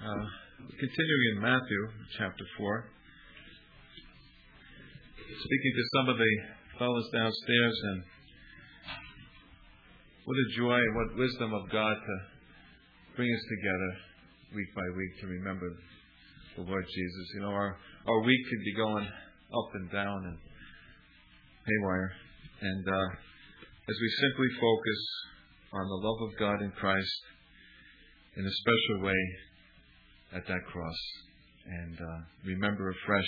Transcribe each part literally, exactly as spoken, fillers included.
Uh, continuing in Matthew chapter four, speaking to some of the fellows downstairs, and what a joy, what wisdom of God to bring us together week by week to remember the Lord Jesus. You know, our, our week could be going up and down and haywire, and uh, as we simply focus on the love of God in Christ in a special way at that cross, and uh, remember afresh,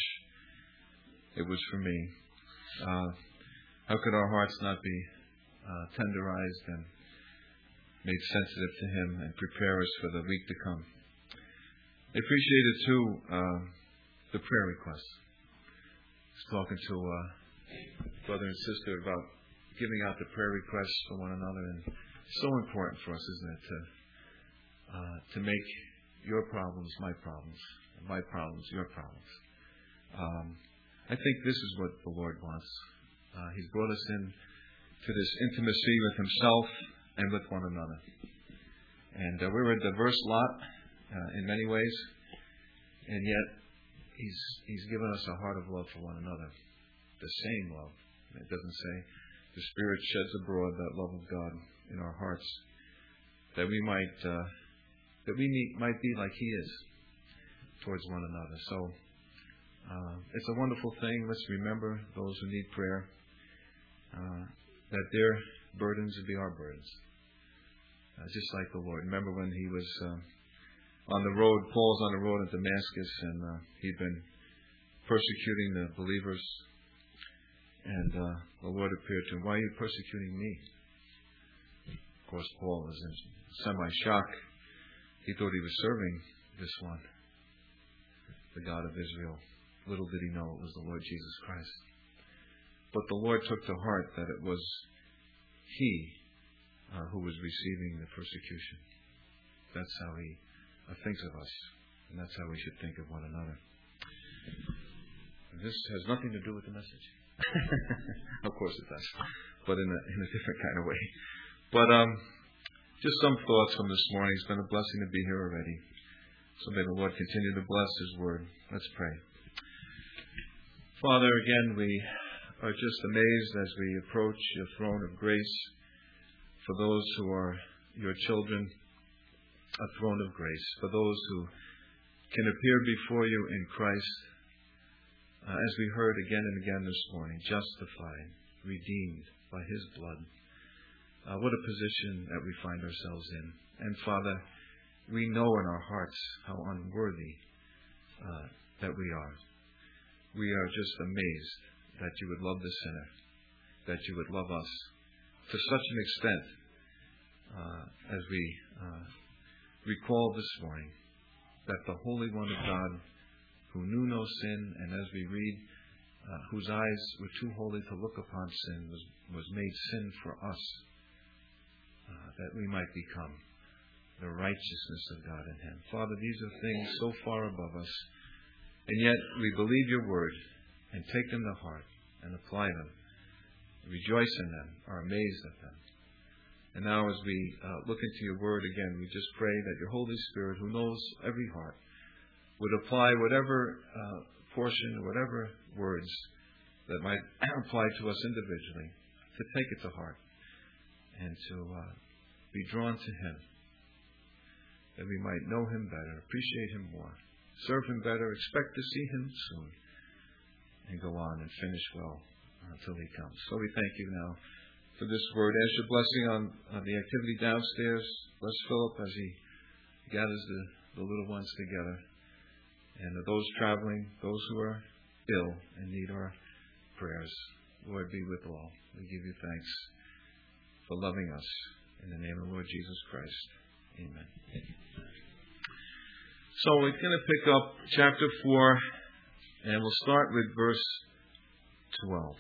it was for me. Uh, how could our hearts not be uh, tenderized and made sensitive to Him and prepare us for the week to come? I appreciated too uh, the prayer requests. I was talking to uh, brother and sister about giving out the prayer requests for one another, and it's so important for us, isn't it, to uh, to make your problems my problems, and my problems your problems. Um, I think this is what the Lord wants. Uh, he's brought us in to this intimacy with Himself and with one another. And uh, we're a diverse lot uh, in many ways, and yet He's He's given us a heart of love for one another. The same love. It doesn't say the Spirit sheds abroad that love of God in our hearts, that we might uh, that we need, might be like He is towards one another. So uh, it's a wonderful thing. Let's remember those who need prayer, uh, that their burdens would be our burdens, uh, just like the Lord. Remember when He was uh, on the road, Paul's on the road in Damascus, and uh, he'd been persecuting the believers, and uh, the Lord appeared to him. Why are you persecuting me? Of course, Paul was in semi-shock. He thought he was serving this one, the God of Israel. Little did he know it was the Lord Jesus Christ. But the Lord took to heart that it was He uh, who was receiving the persecution. That's how He uh, thinks of us, and that's how we should think of one another. This has nothing to do with the message. Of course it does, but in a, in a different kind of way. But um, just some thoughts from this morning. It's been a blessing to be here already. So may the Lord continue to bless His Word. Let's pray. Father, again, we are just amazed as we approach Your throne of grace for those who are Your children, a throne of grace, for those who can appear before You in Christ, uh, as we heard again and again this morning, justified, redeemed by His blood. Uh, what a position that we find ourselves in. And Father, we know in our hearts how unworthy uh, that we are. We are just amazed that You would love the sinner, that You would love us to such an extent uh, as we uh, recall this morning that the Holy One of God, who knew no sin, and as we read, uh, whose eyes were too holy to look upon sin, was, was made sin for us, Uh, that we might become the righteousness of God in Him. Father, these are things so far above us, and yet we believe Your Word and take them to heart and apply them, rejoice in them, are amazed at them. And now as we uh, look into Your Word again, we just pray that Your Holy Spirit, who knows every heart, would apply whatever uh, portion, whatever words that might apply to us individually, to take it to heart and to uh, be drawn to Him, that we might know Him better, appreciate Him more, serve Him better, expect to see Him soon, and go on and finish well until He comes. So we thank You now for this word. Ask Your blessing on, on the activity downstairs. Bless Philip as he gathers the, the little ones together, and those traveling, those who are ill and need our prayers. Lord, be with all. We give You thanks for loving us. In the name of the Lord Jesus Christ. Amen. So we're going to pick up chapter four, and we'll start with verse twelve.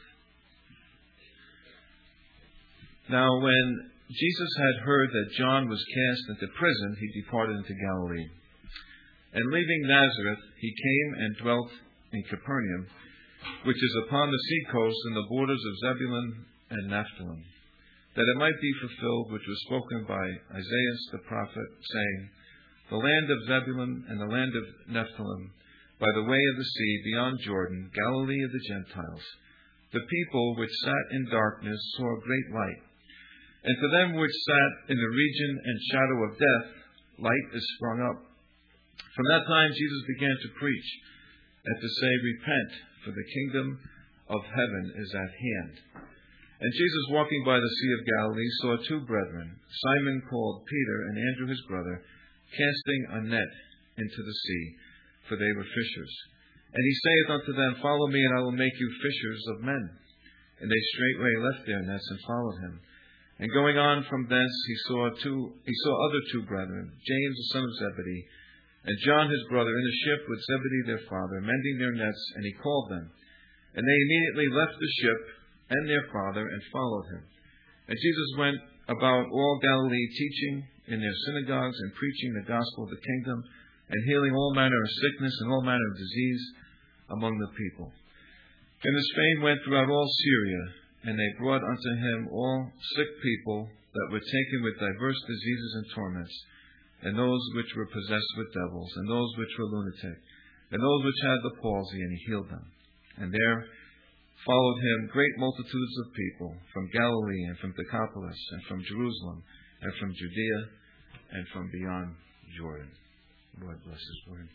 Now when Jesus had heard that John was cast into prison, He departed into Galilee. And leaving Nazareth, He came and dwelt in Capernaum, which is upon the sea coast in the borders of Zebulun and Naphtali, that it might be fulfilled which was spoken by Isaiah the prophet, saying, the land of Zebulun and the land of Nephthalim, by the way of the sea beyond Jordan, Galilee of the Gentiles. The people which sat in darkness saw a great light. And to them which sat in the region and shadow of death, light is sprung up. From that time Jesus began to preach and to say, Repent, for the kingdom of heaven is at hand. And Jesus, walking by the Sea of Galilee, saw two brethren, Simon called Peter and Andrew his brother, casting a net into the sea, for they were fishers. And he saith unto them, Follow me, and I will make you fishers of men. And they straightway left their nets and followed him. And going on from thence, he saw two, he saw other two brethren, James the son of Zebedee, and John his brother, in the ship with Zebedee their father, mending their nets, and he called them. And they immediately left the ship and their father, and followed him. And Jesus went about all Galilee, teaching in their synagogues, and preaching the gospel of the kingdom, and healing all manner of sickness and all manner of disease among the people. And his fame went throughout all Syria, and they brought unto him all sick people that were taken with diverse diseases and torments, and those which were possessed with devils, and those which were lunatic, and those which had the palsy, and he healed them. And there followed him great multitudes of people from Galilee, and from Decapolis, and from Jerusalem, and from Judea, and from beyond Jordan. Lord bless his word.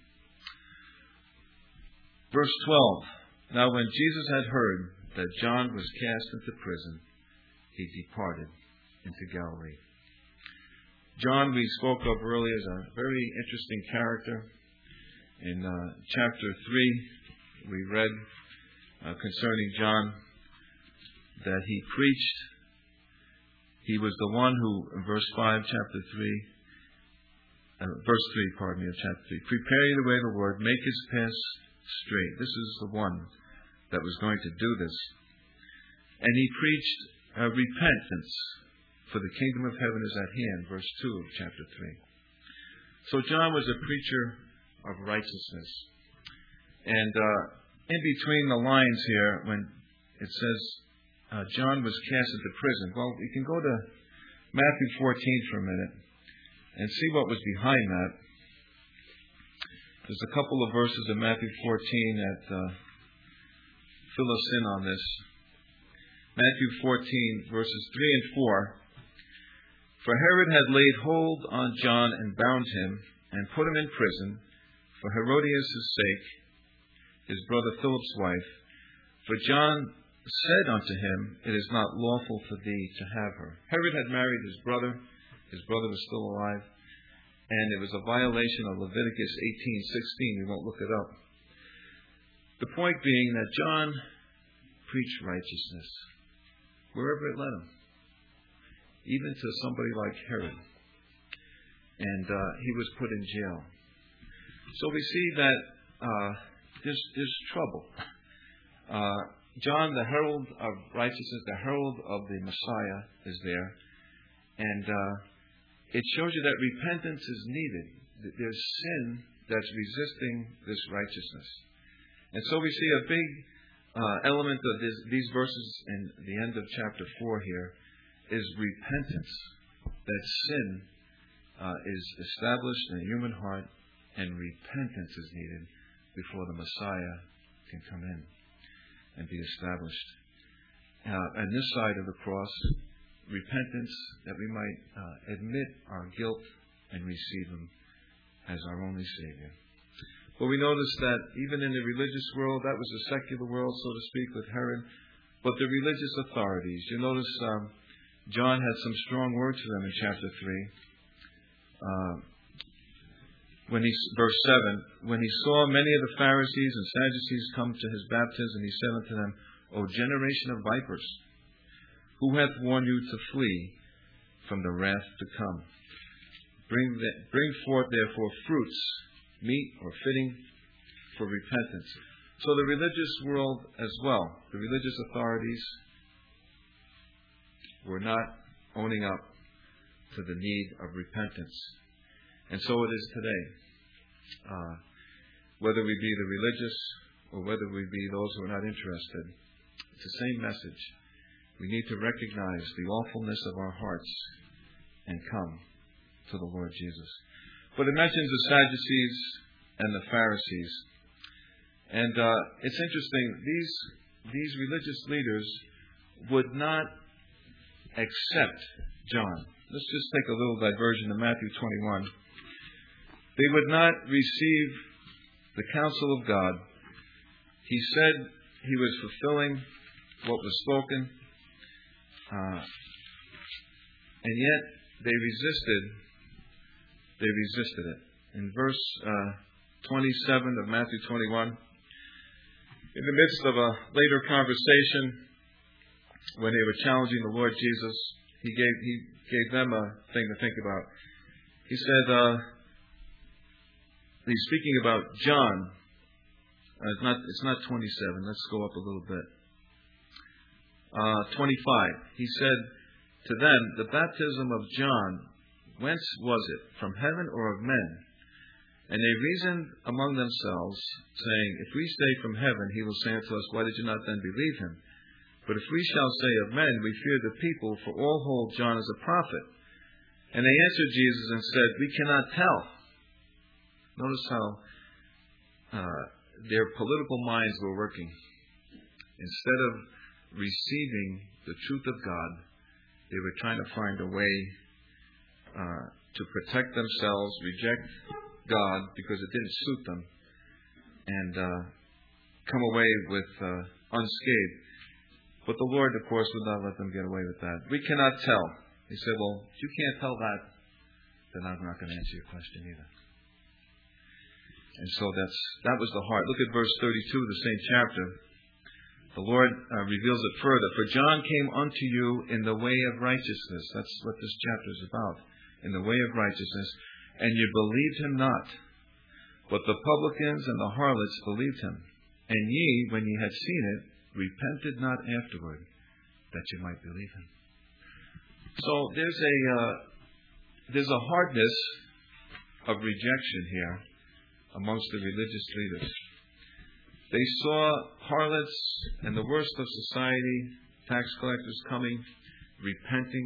Verse twelve. Now when Jesus had heard that John was cast into prison, he departed into Galilee. John, we spoke of earlier, is a very interesting character. In uh, chapter three, we read uh, concerning John that he preached. He was the one who, in verse five, chapter three, uh, verse three, pardon me, of chapter three, prepare you the way of the Lord, make his path straight. This is the one that was going to do this. And he preached uh, repentance, for the kingdom of heaven is at hand, verse two of chapter three. So John was a preacher of righteousness. And uh, in between the lines here, when it says uh, John was cast into prison, well, we can go to Matthew fourteen for a minute and see what was behind that. There's a couple of verses in Matthew fourteen that uh, fill us in on this. Matthew fourteen, verses three and four. For Herod had laid hold on John and bound him and put him in prison for Herodias' sake, his brother Philip's wife. For John said unto him, It is not lawful for thee to have her. Herod had married his brother. His brother was still alive. And it was a violation of Leviticus eighteen sixteen. We won't look it up. The point being that John preached righteousness wherever it led him, even to somebody like Herod. And uh, he was put in jail. So we see that uh, there's, there's trouble. Uh, John, the herald of righteousness, the herald of the Messiah, is there. And uh, it shows you that repentance is needed. There's sin that's resisting this righteousness. And so we see a big uh, element of this, these verses in the end of chapter four here is repentance. That sin uh, is established in the human heart, and repentance is needed before the Messiah can come in and be established. Uh, on this side of the cross, repentance that we might uh, admit our guilt and receive Him as our only Savior. But we notice that even in the religious world, that was a secular world, so to speak, with Herod, but the religious authorities, you notice um, John had some strong words for them in chapter three. Uh, when he, verse seven, when he saw many of the Pharisees and Sadducees come to his baptism, he said unto them, O generation of vipers, who hath warned you to flee from the wrath to come? Bring, the, bring forth therefore fruits, meet or fitting for repentance. So the religious world as well, the religious authorities were not owning up to the need of repentance. And so it is today. Uh, whether we be the religious or whether we be those who are not interested, it's the same message. We need to recognize the awfulness of our hearts and come to the Lord Jesus. But it mentions the Sadducees and the Pharisees. And uh, it's interesting, these, these religious leaders would not accept John. Let's just take a little diversion to Matthew twenty-one. They would not receive the counsel of God. He said he was fulfilling what was spoken, uh, and yet they resisted. They resisted it. In verse uh, twenty-seven of Matthew twenty-one, in the midst of a later conversation, when they were challenging the Lord Jesus, he gave he gave them a thing to think about. He said, uh, he's speaking about John. Uh, it's not it's not twenty-seven. Let's go up a little bit. Uh, twenty-five. He said to them, the baptism of John, whence was it? From heaven or of men? And they reasoned among themselves, saying, if we say from heaven, he will say unto us, why did you not then believe him? But if we shall say of men, we fear the people, for all hold John as a prophet. And they answered Jesus and said, we cannot tell. Notice how uh, their political minds were working. Instead of receiving the truth of God, they were trying to find a way uh, to protect themselves, reject God because it didn't suit them, and uh, come away with uh, unscathed. But the Lord, of course, would not let them get away with that. We cannot tell. He said, well, if you can't tell that, then I'm not going to answer your question either. And so that's that was the heart. Look at verse thirty-two of the same chapter. The Lord uh, reveals it further. For John came unto you in the way of righteousness. That's what this chapter is about. In the way of righteousness. And you believed him not. But the publicans and the harlots believed him. And ye, when ye had seen it, repented not afterward, that you might believe him. So there's a uh, there's a hardness of rejection here amongst the religious leaders. They saw harlots and the worst of society, tax collectors coming, repenting.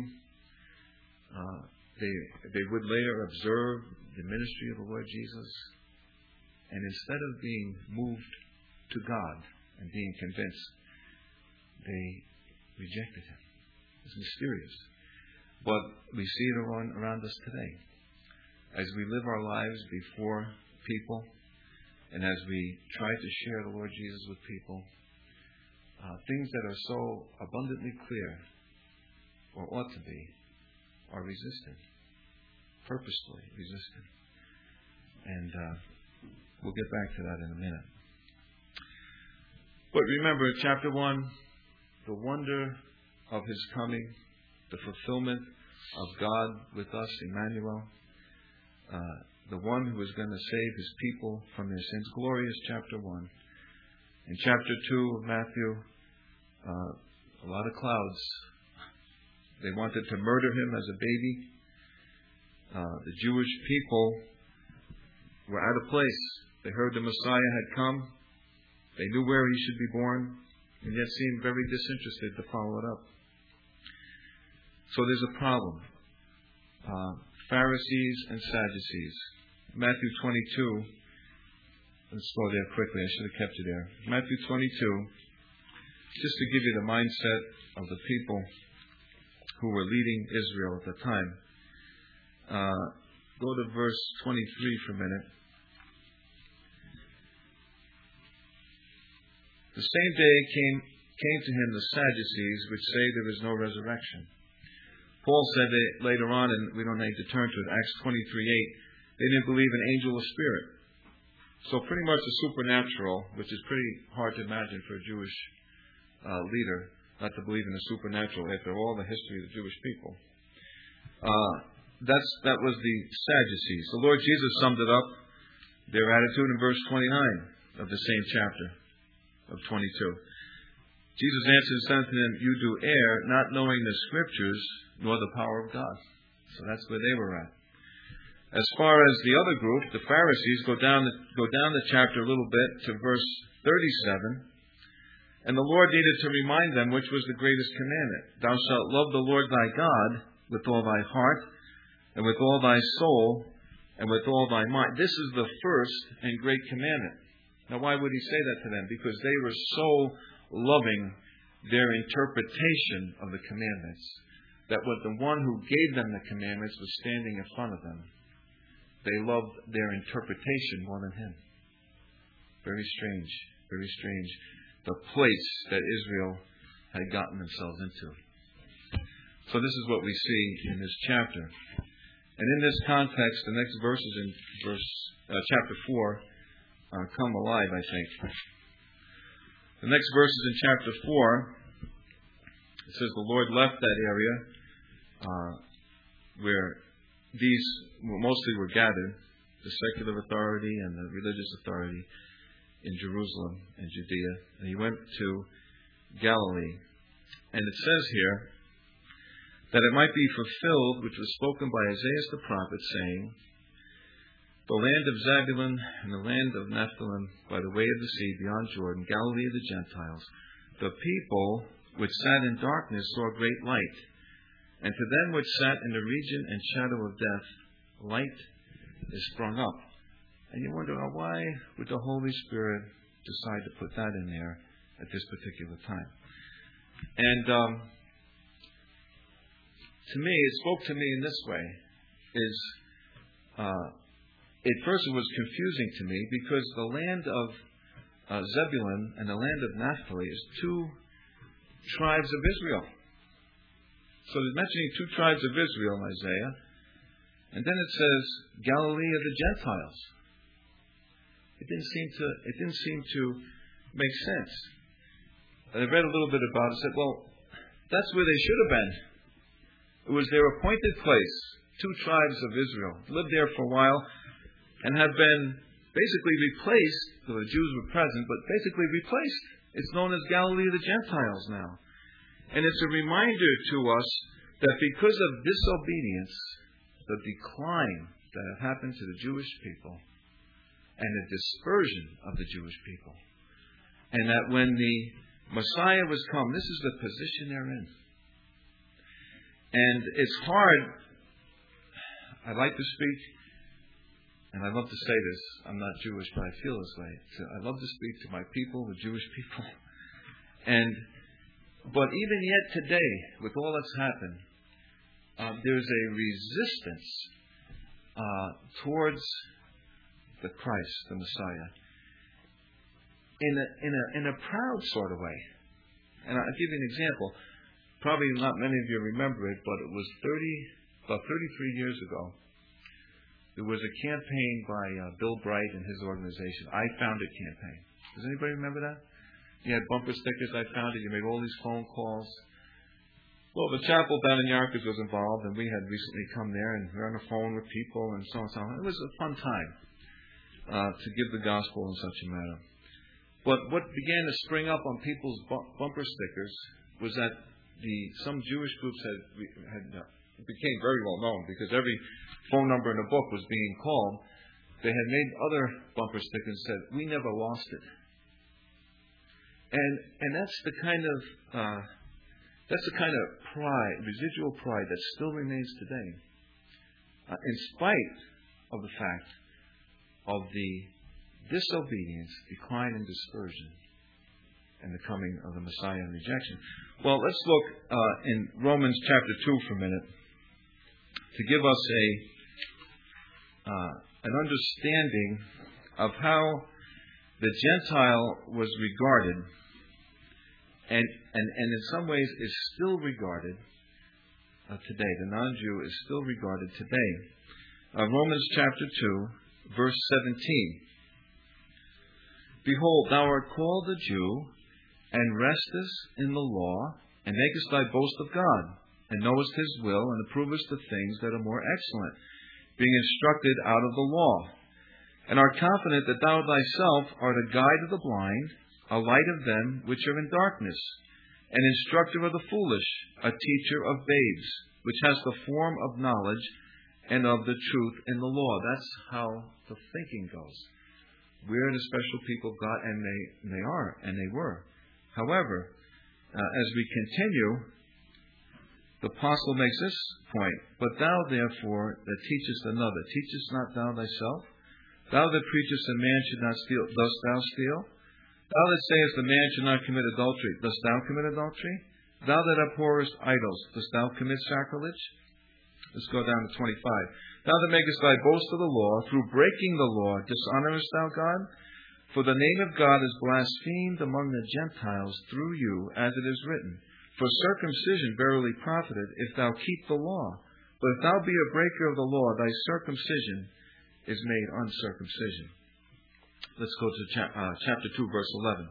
Uh, they they would later observe the ministry of the Lord Jesus, and instead of being moved to God and being convinced, they rejected him. It's mysterious. But we see it around, around us today. As we live our lives before people, and as we try to share the Lord Jesus with people, uh, things that are so abundantly clear, or ought to be, are resisted. Purposefully resisted. And uh, we'll get back to that in a minute. But remember, chapter one, the wonder of his coming, the fulfillment of God with us, Emmanuel, uh, the one who is going to save his people from their sins. Glorious chapter one. In chapter two of Matthew, uh, a lot of clouds. They wanted to murder him as a baby. Uh, the Jewish people were out of place. They heard the Messiah had come. They knew where he should be born, and yet seemed very disinterested to follow it up. So there's a problem. Uh, Pharisees and Sadducees. Matthew twenty-two. Let's go there quickly. I should have kept you there. Matthew twenty-two. Just to give you the mindset of the people who were leading Israel at the time. Uh, go to verse twenty-three for a minute. The same day came came to him the Sadducees, which say there is no resurrection. Paul said that later on, and we don't need to turn to it, Acts twenty-three eight, they didn't believe in angel or spirit. So pretty much the supernatural, which is pretty hard to imagine for a Jewish uh, leader, not to believe in the supernatural after all the history of the Jewish people. Uh, that's that was the Sadducees. The Lord Jesus summed it up, their attitude, in verse twenty-nine of the same chapter of twenty-two. Jesus answered and said to them, you do err, not knowing the Scriptures, nor the power of God. So that's where they were at. As far as the other group, the Pharisees, go down the, go down the chapter a little bit to verse thirty-seven. And the Lord needed to remind them which was the greatest commandment. Thou shalt love the Lord thy God with all thy heart, and with all thy soul, and with all thy might. This is the first and great commandment. Now, why would he say that to them? Because they were so loving their interpretation of the commandments that when the one who gave them the commandments was standing in front of them, they loved their interpretation more than him. Very strange, very strange. The place that Israel had gotten themselves into. So this is what we see in this chapter. And in this context, the next verses in verse uh, chapter four uh, come alive, I think. The next verses in chapter four, it says the Lord left that area uh, where these mostly were gathered, the secular authority and the religious authority in Jerusalem and Judea. And he went to Galilee. And it says here that it might be fulfilled, which was spoken by Isaiah the prophet, saying, the land of Zebulun and the land of Nephthalim by the way of the sea beyond Jordan, Galilee of the Gentiles, the people which sat in darkness saw great light. And to them which sat in the region and shadow of death, light is sprung up. And you wonder, oh, why would the Holy Spirit decide to put that in there at this particular time? And um, to me, it spoke to me in this way, is uh, at first it was confusing to me because the land of uh, Zebulun and the land of Naphtali is two tribes of Israel. So it's mentioning two tribes of Israel in Isaiah. And then it says Galilee of the Gentiles. It didn't seem to it didn't seem to make sense. And I read a little bit about it and said, well, that's where they should have been. It was their appointed place. Two tribes of Israel lived there for a while and have been basically replaced. So the Jews were present, but basically replaced. It's known as Galilee of the Gentiles now. And it's a reminder to us that because of disobedience, the decline that had happened to the Jewish people, and the dispersion of the Jewish people, and that when the Messiah was come, this is the position they're in. And it's hard. I like to speak, and I love to say this. I'm not Jewish, but I feel this way. So I love to speak to my people, the Jewish people. And but even yet today, with all that's happened, um, there's a resistance uh, towards the Christ, the Messiah, in a in a in a proud sort of way. And I'll give you an example. Probably not many of you remember it, but it was thirty about thirty-three years ago. There was a campaign by uh, Bill Bright and his organization. I Found It campaign. Does anybody remember that? You had bumper stickers, I Found It. You made all these phone calls. Well, the chapel down in Yonkers was involved, and we had recently come there, and we were on the phone with people and so on and so on. It was a fun time uh, to give the gospel in such a manner. But what began to spring up on people's bu- bumper stickers was that the some Jewish groups had, had uh, became very well known because every phone number in the book was being called. They had made other bumper stickers and said, "We never lost it." And and that's the kind of uh, that's the kind of pride, residual pride that still remains today, uh, in spite of the fact of the disobedience, decline, and dispersion, and the coming of the Messiah and rejection. Well, let's look uh, in Romans chapter two for a minute to give us a uh, an understanding of how the Gentile was regarded, and, and, and in some ways is still regarded uh, today. The non-Jew is still regarded today. Uh, Romans chapter two, verse seventeen. Behold, thou art called a Jew, and restest in the law, and makest thy boast of God, and knowest his will, and approvest the things that are more excellent, being instructed out of the law, and art confident that thou thyself art a guide of the blind, a light of them which are in darkness, an instructor of the foolish, a teacher of babes, which has the form of knowledge and of the truth in the law. That's how the thinking goes. We're the special people of God, and they, and they are, and they were. However, uh, as we continue, the apostle makes this point. But thou therefore that teachest another, teachest not thou thyself? Thou that preachest a man should not steal, dost thou steal? Thou that sayest a man should not commit adultery, dost thou commit adultery? Thou that abhorrest idols, dost thou commit sacrilege? Let's go down to twenty-five. Thou that makest thy boast of the law, through breaking the law, dishonorest thou God? For the name of God is blasphemed among the Gentiles through you, as it is written. For circumcision verily profiteth, if thou keep the law. But if thou be a breaker of the law, thy circumcision is made uncircumcision. Let's go to cha- uh, chapter two, verse eleven.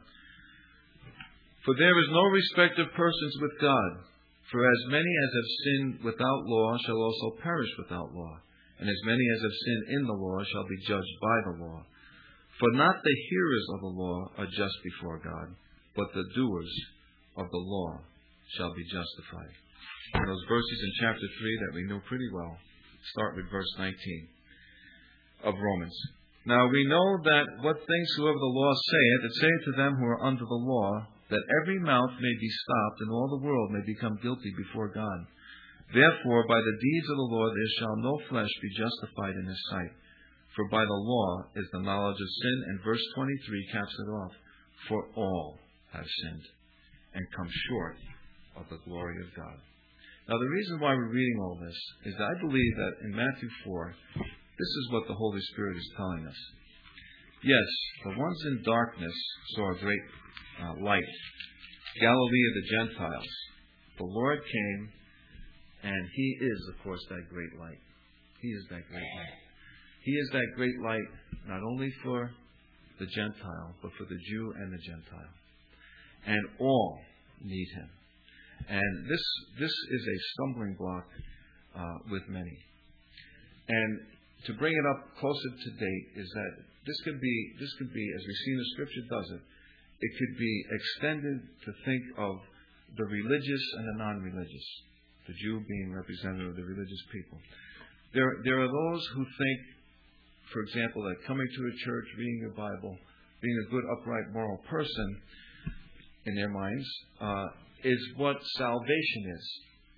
For there is no respect of persons with God. For as many as have sinned without law shall also perish without law. And as many as have sinned in the law shall be judged by the law. For not the hearers of the law are just before God, but the doers of the law shall be justified. And those verses in chapter three that we know pretty well start with verse nineteen of Romans. Now we know that what things soever the law saith, it saith to them who are under the law, that every mouth may be stopped, and all the world may become guilty before God. Therefore, by the deeds of the law there shall no flesh be justified in his sight. For by the law is the knowledge of sin, and verse twenty-three caps it off. For all have sinned, and come short of the glory of God. Now the reason why we're reading all this is that I believe that in Matthew four, this is what the Holy Spirit is telling us. Yes, the ones in darkness saw a great uh, light. Galilee of the Gentiles. The Lord came, and He is, of course, that great light. He is that great light. He is that great light not only for the Gentile, but for the Jew and the Gentile. And all need Him. And this this is a stumbling block uh, with many. And to bring it up closer to date is that this could be, this could be, as we see in the Scripture does it, it could be extended to think of the religious and the non-religious. The Jew being representative of the religious people. There, there are those who think, for example, that coming to a church, reading your Bible, being a good, upright, moral person, in their minds, uh, is what salvation is.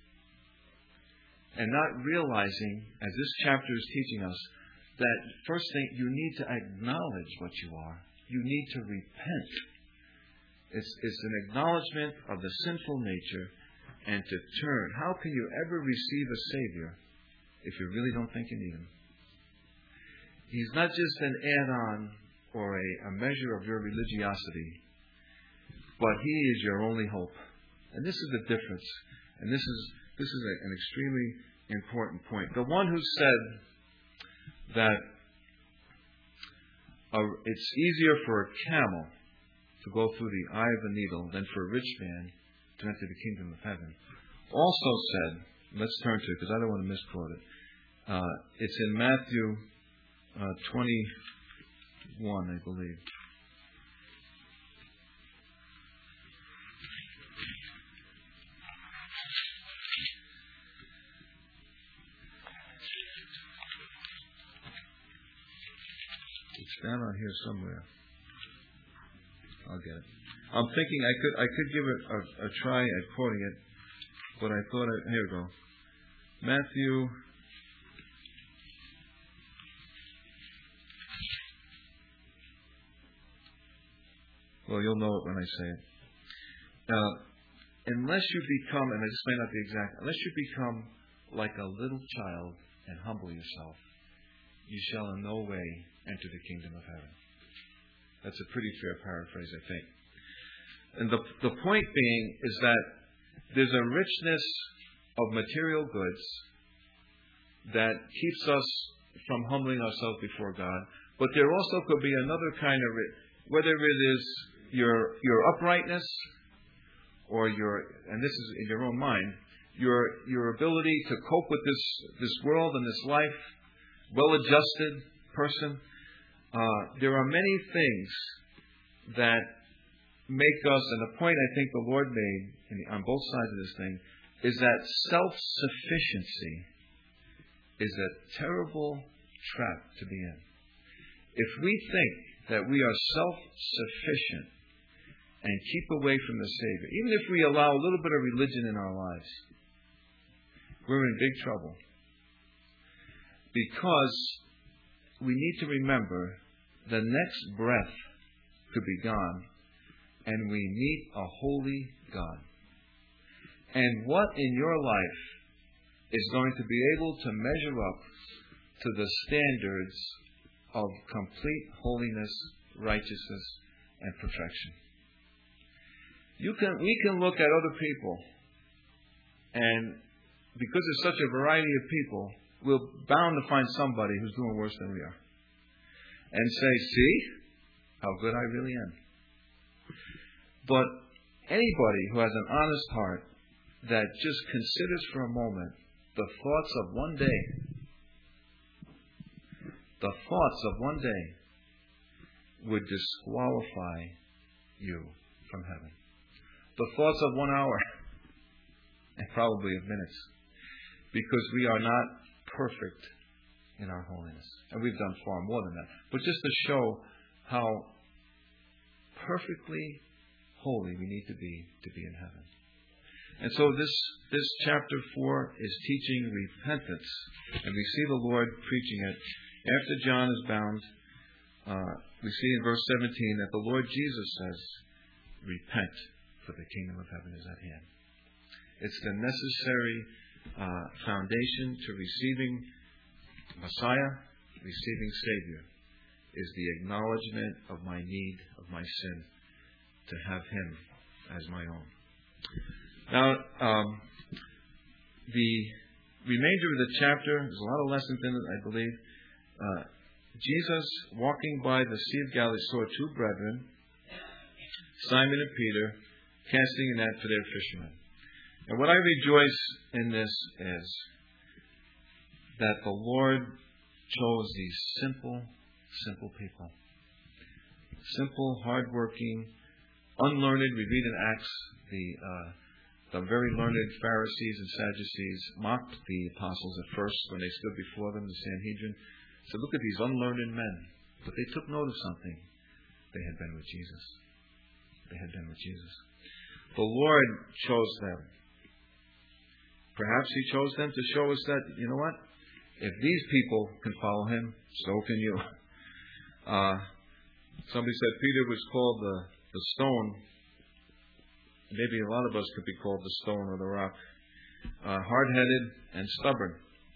And not realizing, as this chapter is teaching us, that first thing, you need to acknowledge what you are. You need to repent. It's, it's an acknowledgement of the sinful nature and to turn. How can you ever receive a Savior if you really don't think you need Him? He's not just an add-on or a, a measure of your religiosity, but He is your only hope. And this is the difference. And this is this is a, an extremely important point. The one who said that a, it's easier for a camel to go through the eye of a needle than for a rich man to enter the kingdom of heaven, also said, let's turn to it because I don't want to misquote it. Uh, it's in Matthew uh, twenty-one, I believe. It's down on here somewhere. I'll get it. I'm thinking I could I could give it a, a try at quoting it, but I thought I, here we go. Matthew Well, you'll know it when I say it. Uh, unless you become, and this may not be exact, unless you become like a little child and humble yourself, you shall in no way enter the kingdom of heaven. That's a pretty fair paraphrase, I think. And the, the point being is that there's a richness of material goods that keeps us from humbling ourselves before God. But there also could be another kind of, whether it is your your uprightness or your, and this is in your own mind, your your ability to cope with this, this world and this life, well-adjusted person. Uh, there are many things that make us, and the point I think the Lord made in the, on both sides of this thing, is that self-sufficiency is a terrible trap to be in. If we think that we are self-sufficient and keep away from the Savior, even if we allow a little bit of religion in our lives, we're in big trouble. Because we need to remember the next breath could be gone, and we meet a holy God. And what in your life is going to be able to measure up to the standards of complete holiness, righteousness, and perfection? You can, we can look at other people, and because there's such a variety of people, we're bound to find somebody who's doing worse than we are. And say, see how good I really am. But anybody who has an honest heart that just considers for a moment the thoughts of one day, the thoughts of one day would disqualify you from heaven. The thoughts of one hour, and probably of minutes, because we are not perfect in our holiness. And we've done far more than that. But just to show how perfectly holy we need to be to be in heaven. And so this, this chapter four is teaching repentance. And we see the Lord preaching it. After John is bound, uh, we see in verse seventeen that the Lord Jesus says, repent, for the kingdom of heaven is at hand. It's the necessary uh, foundation to receiving Messiah, receiving Savior, is the acknowledgement of my need, of my sin, to have Him as my own. Now, um, the remainder of the chapter, there's a lot of lessons in it, I believe. Uh, Jesus, walking by the Sea of Galilee, saw two brethren, Simon and Peter, casting a net for their fishermen. And what I rejoice in this is that the Lord chose these simple, simple people. Simple, hardworking, unlearned. We read in Acts, the uh, the very learned Pharisees and Sadducees mocked the apostles at first when they stood before them, the Sanhedrin. Said, look at these unlearned men. But they took note of something. They had been with Jesus. They had been with Jesus. The Lord chose them. Perhaps He chose them to show us that, you know what? If these people can follow Him, so can you. Uh, somebody said Peter was called the, the stone. Maybe a lot of us could be called the stone or the rock. Uh, hard-headed and stubborn.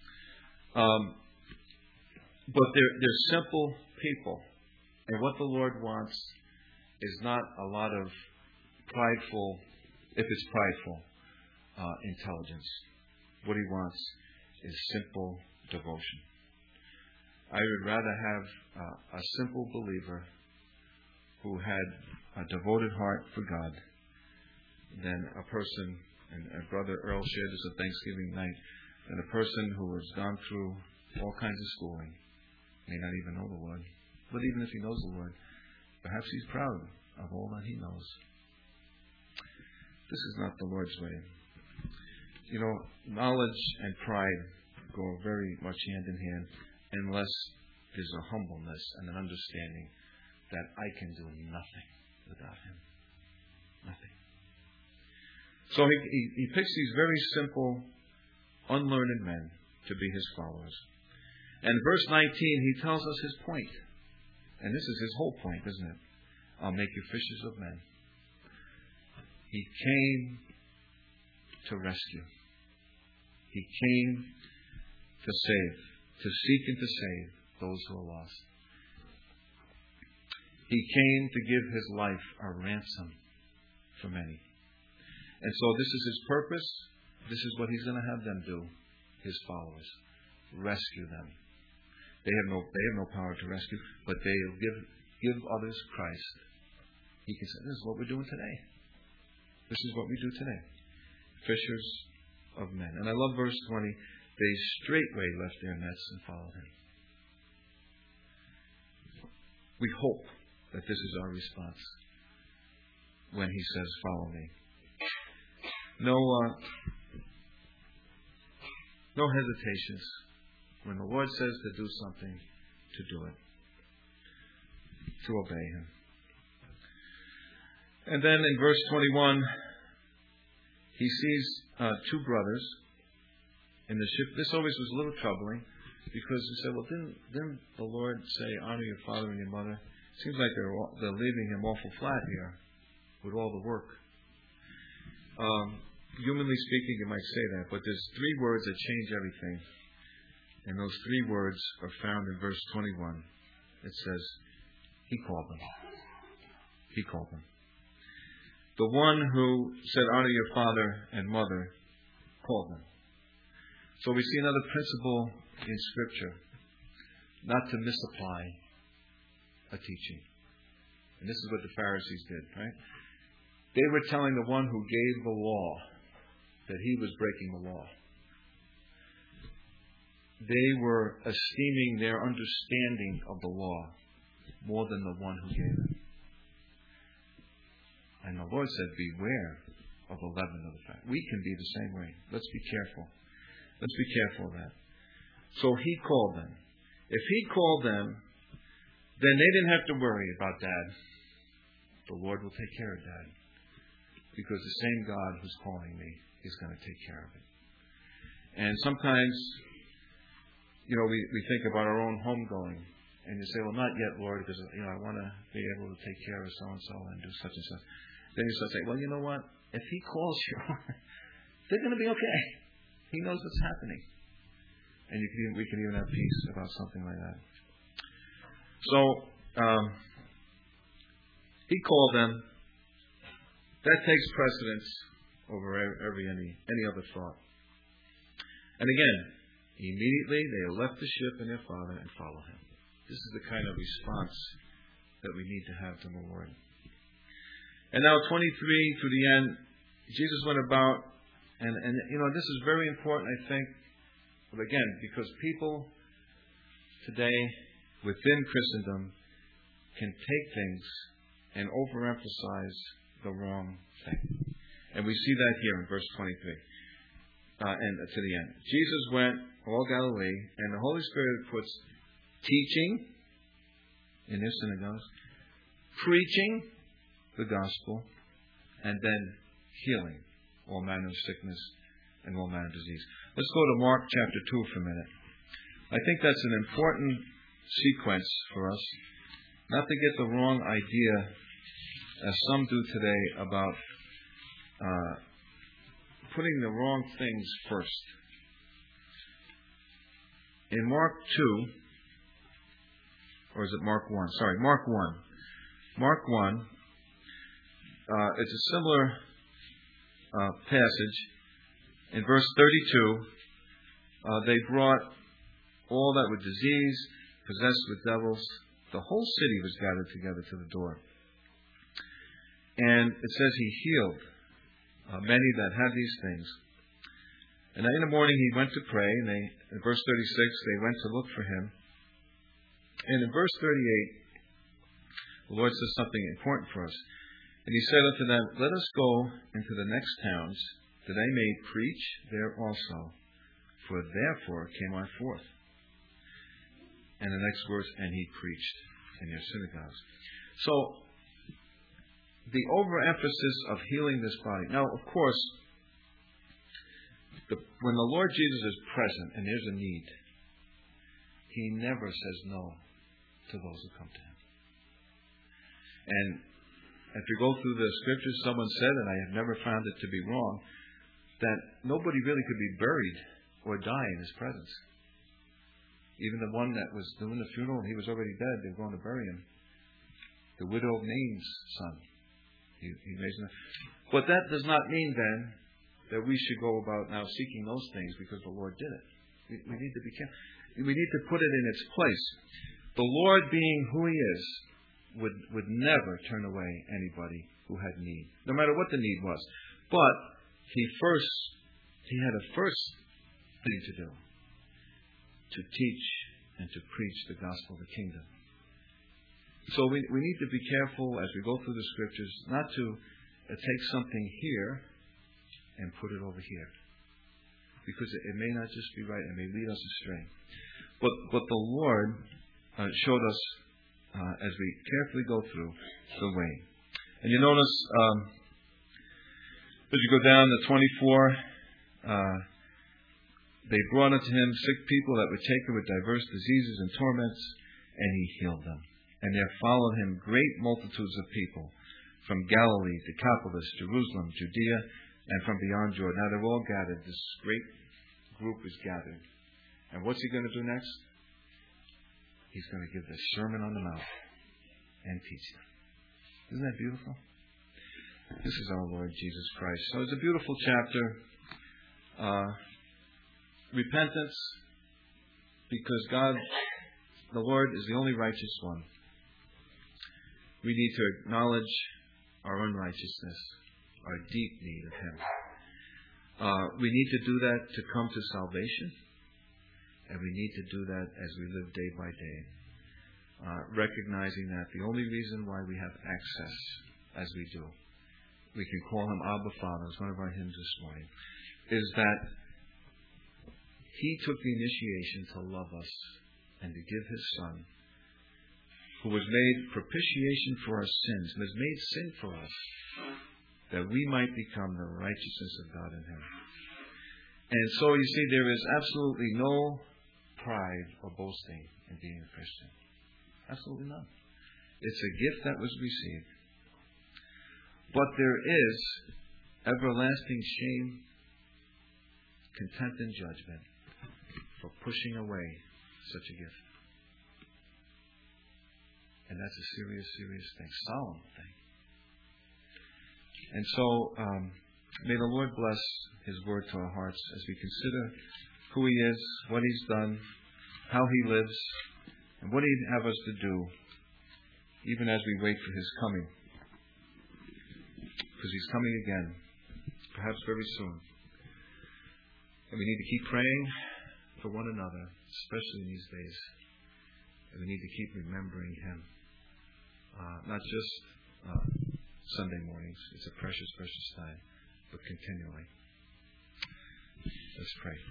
Um, but they're, they're simple people. And what the Lord wants is not a lot of prideful, if it's prideful, uh, intelligence. What He wants is simple devotion. I would rather have uh, a simple believer who had a devoted heart for God than a person, and a brother Earl shared this at Thanksgiving night, than a person who has gone through all kinds of schooling, may not even know the Lord. But even if he knows the Lord, perhaps he's proud of all that he knows. This is not the Lord's way. You know, knowledge and pride go very much hand in hand unless there's a humbleness and an understanding that I can do nothing without Him. Nothing. So he, he, he picks these very simple, unlearned men to be His followers. And verse nineteen, he tells us his point. And this is his whole point, isn't it? I'll make you fishers of men. He came to rescue. He came to save, to seek and to save those who are lost. He came to give His life a ransom for many. And so this is His purpose. This is what He's going to have them do, His followers. Rescue them. They have no they have no power to rescue, but they'll give give others Christ. He can say, this is what we're doing today. This is what we do today. Fishers of men. And I love verse twenty. They straightway left their nets and followed Him. We hope that this is our response when He says, follow me. No, uh, no hesitations. When the Lord says to do something, to do it. To obey Him. And then in verse twenty-one, he sees uh, two brothers in the ship. This always was a little troubling because we said, well, didn't, didn't the Lord say, honor your father and your mother? It seems like they're, they're leaving him awful flat here with all the work. Um, humanly speaking, you might say that, but there's three words that change everything. And those three words are found in verse twenty-one. It says, He called them. He called them. The one who said, honor your father and mother, called them. So we see another principle in Scripture, not to misapply a teaching. And this is what the Pharisees did, right? They were telling the one who gave the law that he was breaking the law. They were esteeming their understanding of the law more than the one who gave it. And the Lord said, beware of the leaven of the fact. We can be the same way. Let's be careful. Let's be careful of that. So He called them. If He called them, then they didn't have to worry about Dad. The Lord will take care of Dad. Because the same God who's calling me is going to take care of it. And sometimes, you know, we, we think about our own homegoing. And you say, well, not yet, Lord, because, you know, I want to be able to take care of so-and-so and do such and such. Then you start saying, well, you know what? If He calls you, they're going to be okay. He knows what's happening. And you can, we can even have peace about something like that. So, um, He called them. That takes precedence over every any, any other thought. And again, immediately they left the ship and their father and followed Him. This is the kind of response that we need to have to the Lord. And now twenty-three through the end, Jesus went about, and, and you know, this is very important, I think, again, because people today within Christendom can take things and overemphasize the wrong thing. And we see that here in verse twenty-three. Uh, and to the end. Jesus went all Galilee, and the Holy Spirit puts teaching in their synagogues, preaching the gospel, and then healing all manner of sickness and all manner of disease. Let's go to Mark chapter two for a minute. I think that's an important sequence for us, not to get the wrong idea, as some do today, about uh, putting the wrong things first. In Mark two, or is it Mark one? Sorry, Mark one. Mark one, uh, it's a similar uh, passage. In verse thirty-two, uh, they brought all that were diseased, possessed with devils. The whole city was gathered together to the door. And it says He healed uh, many that had these things. And in the morning He went to pray, and they, in verse thirty-six, they went to look for Him. And in verse thirty-eight, the Lord says something important for us. And He said unto them, let us go into the next towns, that I may preach there also, for therefore came I forth. And the next verse, and He preached in their synagogues. So, the overemphasis of healing this body. Now, of course, the, when the Lord Jesus is present and there's a need, He never says no to those who come to Him. And if you go through the Scriptures, someone said, and I have never found it to be wrong, that nobody really could be buried or die in His presence. Even the one that was doing the funeral, he was already dead. They were going to bury him. The widow of Nain's son. He, he raised him. But that does not mean then that we should go about now seeking those things because the Lord did it. We, we need to be careful. We need to put it in its place. The Lord, being who He is, would would never turn away anybody who had need, no matter what the need was. But He first, He had a first thing to do, to teach and to preach the gospel of the kingdom. So we we need to be careful as we go through the Scriptures not to uh, take something here and put it over here, because it, it may not just be right. It may lead us astray. But but the Lord uh, showed us uh, as we carefully go through the way. And you notice um, as you go down to twenty-four, uh, They brought unto him sick people that were taken with diverse diseases and torments, and he healed them. And there followed him great multitudes of people from Galilee, Decapolis, Jerusalem, Judea, and from beyond Jordan. Now they're all gathered. This great group is gathered. And what's he going to do next? He's going to give the Sermon on the Mount and teach them. Isn't that beautiful? This is our Lord Jesus Christ. So it's a beautiful chapter. Uh, repentance, because God, the Lord, is the only righteous one. We need to acknowledge our unrighteousness, our deep need of Him. Uh, we need to do that to come to salvation, and we need to do that as we live day by day, uh, recognizing that the only reason why we have access as we do, we can call Him Abba Father, as one of our hymns this morning, is that He took the initiation to love us and to give His Son, who was made propitiation for our sins, and was made sin for us, that we might become the righteousness of God in Him. And so, you see, there is absolutely no pride or boasting in being a Christian. Absolutely none. It's a gift that was received. But there is everlasting shame, contempt, and judgment for pushing away such a gift. And that's a serious, serious thing, solemn thing. And so, um, may the Lord bless His word to our hearts as we consider who He is, what He's done, how He lives, and what He'd have us to do, even as we wait for His coming. Because He's coming again, perhaps very soon. And we need to keep praying for one another, especially in these days. And we need to keep remembering Him. Uh, not just uh, Sunday mornings. It's a precious, precious time. But continually. Let's pray.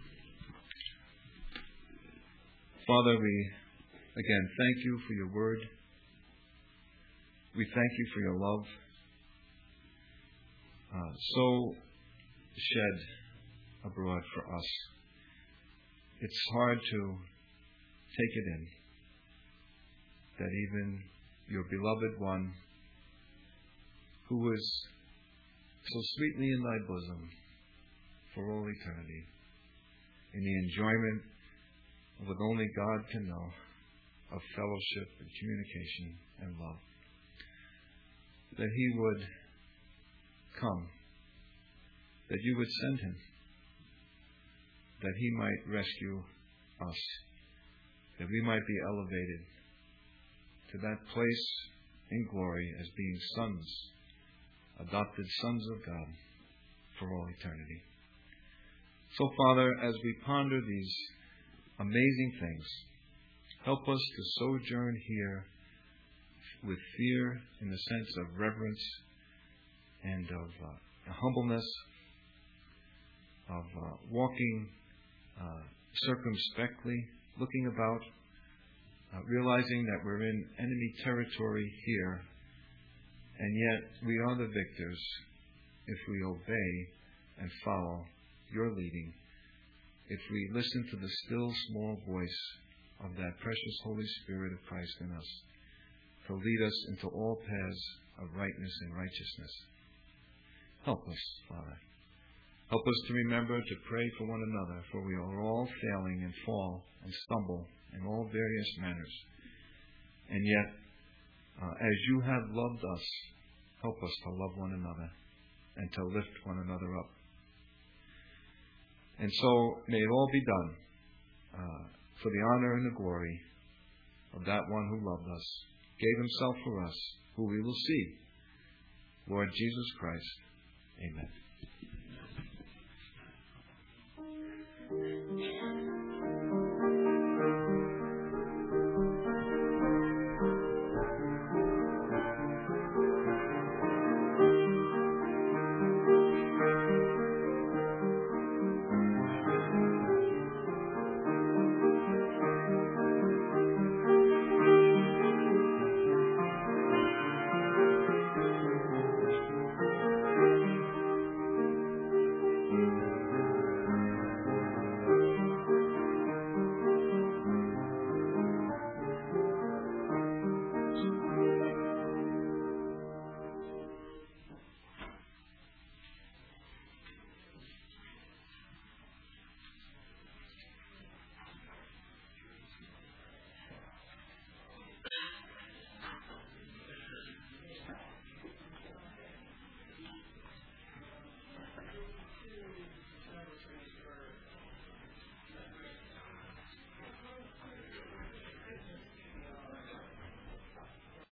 Father, we again thank You for Your word. We thank You for Your love. Uh, so shed abroad for us. It's hard to take it in that even Your beloved one, who was so sweetly in Thy bosom for all eternity, in the enjoyment of what only God can know, of fellowship and communication and love, that He would come, that You would send Him, that He might rescue us, that we might be elevated to that place in glory as being sons, adopted sons of God for all eternity. So, Father, as we ponder these amazing things, help us to sojourn here with fear in the sense of reverence and of uh, humbleness, of uh, walking uh, circumspectly, looking about, uh, realizing that we're in enemy territory here, and yet we are the victors if we obey and follow Your leading, if we listen to the still small voice of that precious Holy Spirit of Christ in us, to lead us into all paths of rightness and righteousness. Help us, Father. Help us to remember to pray for one another, for we are all failing and fall and stumble in all various manners. And yet, uh, as You have loved us, help us to love one another and to lift one another up. And so, may it all be done uh, for the honor and the glory of that one who loved us, gave Himself for us, who we will see, Lord Jesus Christ. Amen.